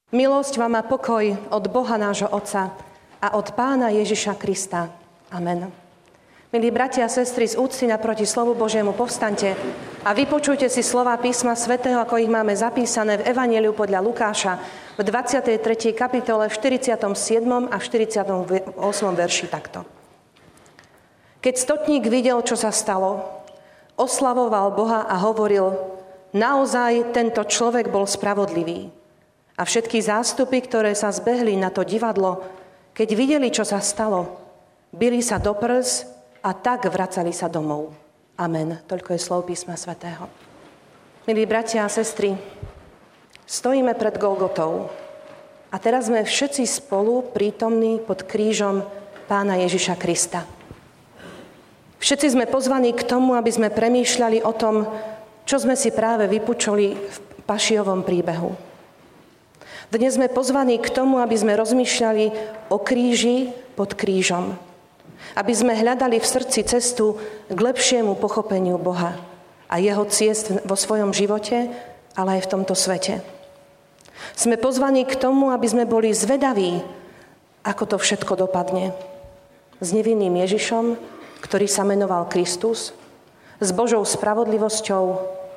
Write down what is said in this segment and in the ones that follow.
Milosť vám a pokoj od Boha nášho Otca a od Pána Ježiša Krista. Amen. Milí bratia a sestry, z úcty naproti slovu Božiemu povstaňte a vypočujte si slova písma svätého, ako ich máme zapísané v Evanjeliu podľa Lukáša v 23. kapitole v 47. a 48. verši takto. Keď stotník videl, čo sa stalo, oslavoval Boha a hovoril: naozaj tento človek bol spravodlivý. A všetky zástupy, ktoré sa zbehli na to divadlo, keď videli, čo sa stalo, bili sa do prs a tak vracali sa domov. Amen. Toľko je slov písma svätého. Milí bratia a sestry, stojíme pred Golgotou a teraz sme všetci spolu prítomní pod krížom Pána Ježiša Krista. Všetci sme pozvaní k tomu, aby sme premýšľali o tom, čo sme si práve vypočuli v Pašijovom príbehu. Dnes sme pozvaní k tomu, aby sme rozmýšľali o kríži pod krížom. Aby sme hľadali v srdci cestu k lepšiemu pochopeniu Boha a jeho ciest vo svojom živote, ale aj v tomto svete. Sme pozvaní k tomu, aby sme boli zvedaví, ako to všetko dopadne. S nevinným Ježišom, ktorý sa menoval Kristus, s Božou spravodlivosťou,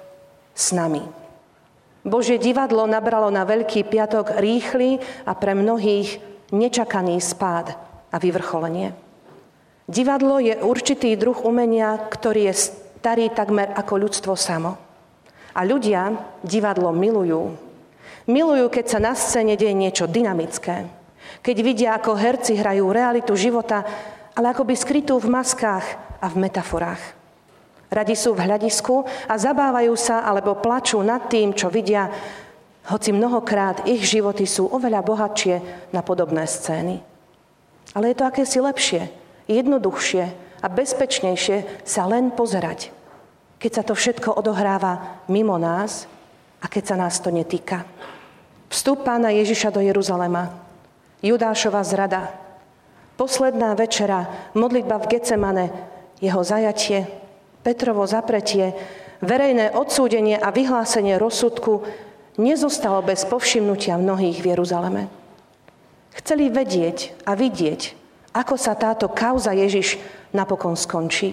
s nami. Božie divadlo nabralo na Veľký piatok rýchly a pre mnohých nečakaný spád a vyvrcholenie. Divadlo je určitý druh umenia, ktorý je starý takmer ako ľudstvo samo. A ľudia divadlo milujú. Milujú, keď sa na scéne deje niečo dynamické. Keď vidia, ako herci hrajú realitu života, ale akoby skrytú v maskách a v metaforách. Radi sú v hľadisku a zabávajú sa alebo plačú nad tým, čo vidia, hoci mnohokrát ich životy sú oveľa bohatšie na podobné scény. Ale je to akési lepšie, jednoduchšie a bezpečnejšie sa len pozerať, keď sa to všetko odohráva mimo nás a keď sa nás to netýka. Vstup Pána Ježiša do Jeruzalema, Judášova zrada, posledná večera, modlitba v Getsemane, jeho zajatie, Petrovo zapretie, verejné odsúdenie a vyhlásenie rozsudku nezostalo bez povšimnutia mnohých v Jeruzaleme. Chceli vedieť a vidieť, ako sa táto kauza Ježiš napokon skončí.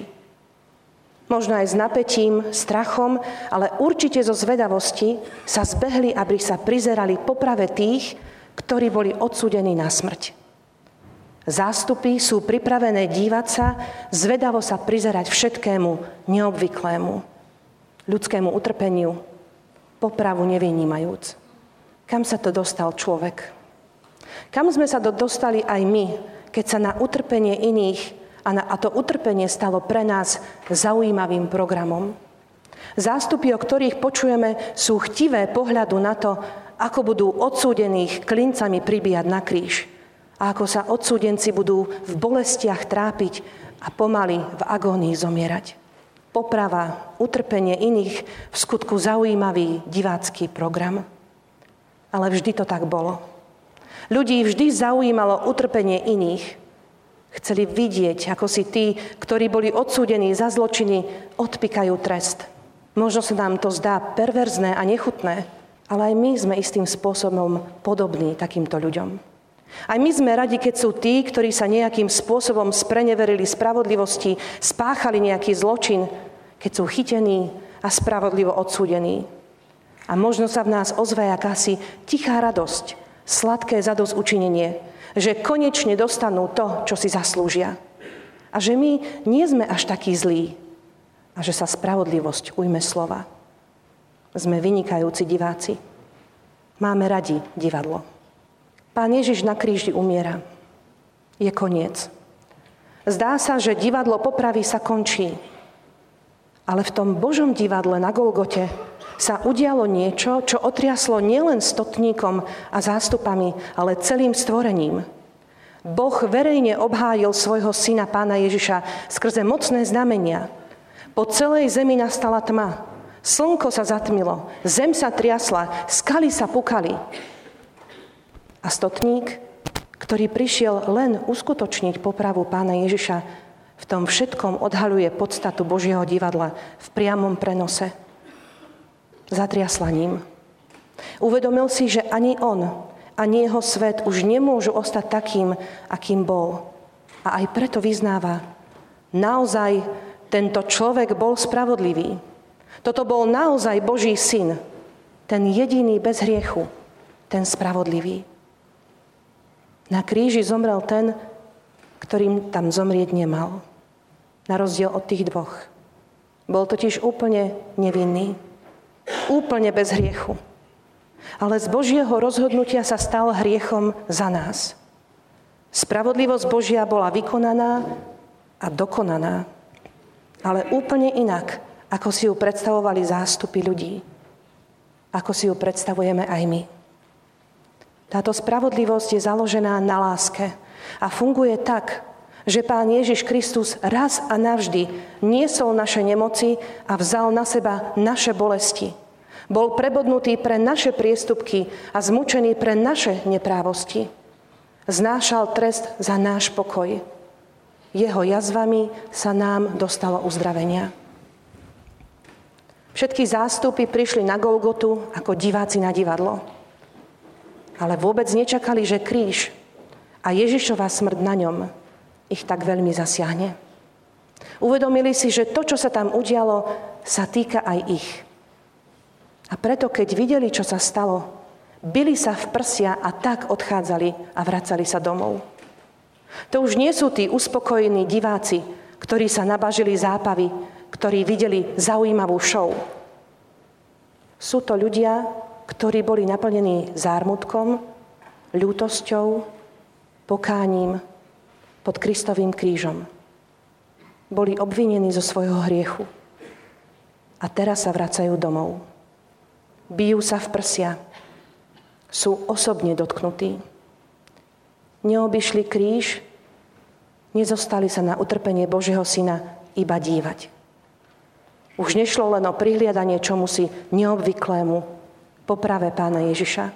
Možno aj s napätím, strachom, ale určite zo zvedavosti sa zbehli, aby sa prizerali poprave tých, ktorí boli odsúdení na smrť. Zástupy sú pripravené dívať sa, zvedavo sa prizerať všetkému neobvyklému, ľudskému utrpeniu, popravu nevynímajúc. Kam sa to dostal človek? Kam sme sa dostali aj my, keď sa na utrpenie iných a to utrpenie stalo pre nás zaujímavým programom? Zástupy, o ktorých počujeme, sú chtivé pohľadu na to, ako budú odsúdených klincami pribíjať na kríž. A ako sa odsúdenci budú v bolestiach trápiť a pomaly v agónii zomierať. Poprava, utrpenie iných, v skutku zaujímavý divácky program. Ale vždy to tak bolo. Ľudí vždy zaujímalo utrpenie iných. Chceli vidieť, ako si tí, ktorí boli odsúdení za zločiny, odpikajú trest. Možno sa nám to zdá perverzné a nechutné, ale aj my sme istým spôsobom podobní takýmto ľuďom. Aj my sme radi, keď sú tí, ktorí sa nejakým spôsobom spreneverili spravodlivosti, spáchali nejaký zločin, keď sú chytení a spravodlivo odsúdení. A možno sa v nás ozve akási tichá radosť, sladké zadosťučinenie, že konečne dostanú to, čo si zaslúžia. A že my nie sme až takí zlí a že sa spravodlivosť ujme slova. Sme vynikajúci diváci. Máme radi divadlo. Pán Ježiš na kríži umiera. Je koniec. Zdá sa, že divadlo popravy sa končí. Ale v tom Božom divadle na Golgote sa udialo niečo, čo otriaslo nielen stotníkom a zástupami, ale celým stvorením. Boh verejne obhájil svojho syna Pána Ježiša skrze mocné znamenia. Po celej zemi nastala tma. Slnko sa zatmilo, zem sa triasla, skaly sa pukali. A stotník, ktorý prišiel len uskutočniť popravu Pána Ježiša, v tom všetkom odhaľuje podstatu Božieho divadla v priamom prenose. Zatriasla ním. Uvedomil si, že ani on, ani jeho svet už nemôžu ostať takým, akým bol. A aj preto vyznáva, naozaj tento človek bol spravodlivý. Toto bol naozaj Boží syn, ten jediný bez hriechu, ten spravodlivý. Na kríži zomrel ten, ktorým tam zomrieť nemal. Na rozdiel od tých dvoch. Bol totiž úplne nevinný. Úplne bez hriechu. Ale z Božieho rozhodnutia sa stal hriechom za nás. Spravodlivosť Božia bola vykonaná a dokonaná. Ale úplne inak, ako si ju predstavovali zástupy ľudí. Ako si ju predstavujeme aj my. Táto spravodlivosť je založená na láske a funguje tak, že Pán Ježiš Kristus raz a navždy niesol naše nemoci a vzal na seba naše bolesti. Bol prebodnutý pre naše priestupky a zmučený pre naše neprávosti. Znášal trest za náš pokoj. Jeho jazvami sa nám dostalo uzdravenia. Všetky zástupy prišli na Golgotu ako diváci na divadlo. Ale vôbec nečakali, že kríž a Ježišova smrť na ňom ich tak veľmi zasiahne. Uvedomili si, že to, čo sa tam udialo, sa týka aj ich. A preto, keď videli, čo sa stalo, bili sa v prsia a tak odchádzali a vracali sa domov. To už nie sú tí uspokojení diváci, ktorí sa nabažili zápavy, ktorí videli zaujímavú show. Sú to ľudia, ktorí boli naplnení zármutkom, ľútosťou, pokáním pod Kristovým krížom. Boli obvinení zo svojho hriechu. A teraz sa vracajú domov. Bijú sa v prsia. Sú osobne dotknutí. Neobyšli kríž, nezostali sa na utrpenie Božieho syna iba dívať. Už nešlo len o prihliadanie čomusi neobvyklému, poprave Pána Ježiša.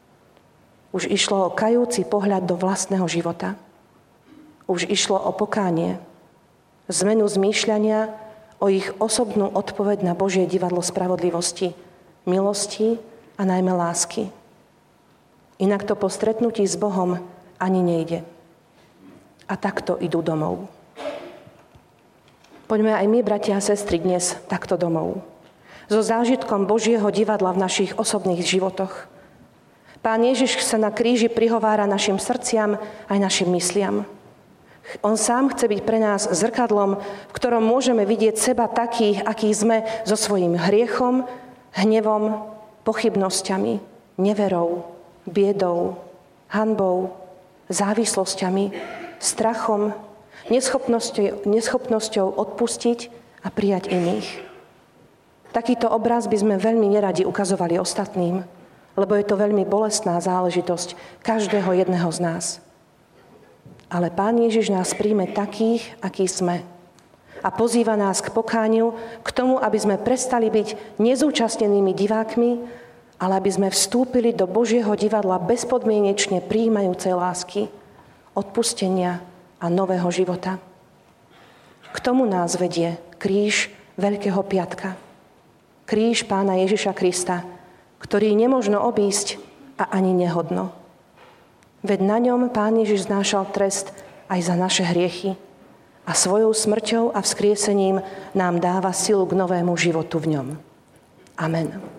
Už išlo o kajúci pohľad do vlastného života. Už išlo o pokánie, zmenu zmýšľania, o ich osobnú odpoveď na Božie divadlo spravodlivosti, milosti a najmä lásky. Inak to po stretnutí s Bohom ani nejde. A takto idú domov. Poďme aj my, bratia a sestry, dnes takto domov. So zážitkom Božieho divadla v našich osobných životoch. Pán Ježiš sa na kríži prihovára našim srdciam aj našim mysliam. On sám chce byť pre nás zrkadlom, v ktorom môžeme vidieť seba takých, akí sme, so svojím hriechom, hnevom, pochybnosťami, neverou, biedou, hanbou, závislosťami, strachom, neschopnosťou odpustiť a prijať iných. Takýto obraz by sme veľmi neradi ukazovali ostatným, lebo je to veľmi bolestná záležitosť každého jedného z nás. Ale Pán Ježiš nás príjme takých, akí sme. A pozýva nás k pokániu, k tomu, aby sme prestali byť nezúčastnenými divákmi, ale aby sme vstúpili do Božieho divadla bezpodmienečne prijímajúcej lásky, odpustenia a nového života. K tomu nás vedie kríž Veľkého piatka. Kríž Pána Ježiša Krista, ktorý nemožno obísť a ani nehodno. Veď na ňom Pán Ježiš znášal trest aj za naše hriechy a svojou smrťou a vzkriesením nám dáva silu k novému životu v ňom. Amen.